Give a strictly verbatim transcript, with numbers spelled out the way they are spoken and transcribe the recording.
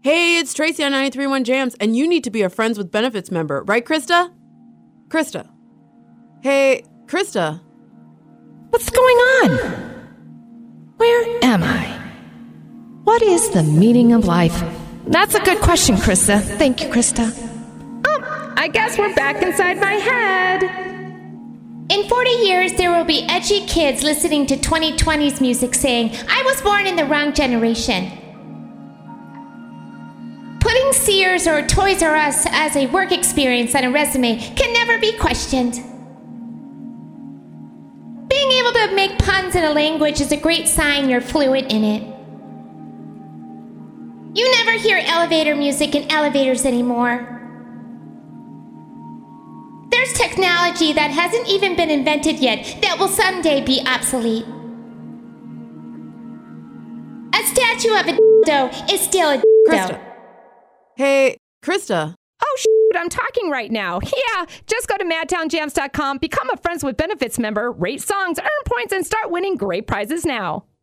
Hey, it's Tracy on ninety-three point one Jams, and you need to be a Friends with Benefits member, right, Krista? Krista. Hey, Krista. What's going on? Where am I? What is the meaning of life? That's a good question, Krista. Thank you, Krista. Oh, I guess we're back inside my head. In forty years, there will be edgy kids listening to twenty twenties music saying, I was born in the wrong generation. Putting Sears or Toys R Us as a work experience on a resume can never be questioned. Being able to make puns in a language is a great sign you're fluent in it. You never hear elevator music in elevators anymore. There's technology that hasn't even been invented yet that will someday be obsolete. A statue of a dildo is still a dildo. Krista. Hey, Krista. Oh, shit, I'm talking right now. Yeah, just go to madtown jams dot com, become a Friends with Benefits member, rate songs, earn points, and start winning great prizes now.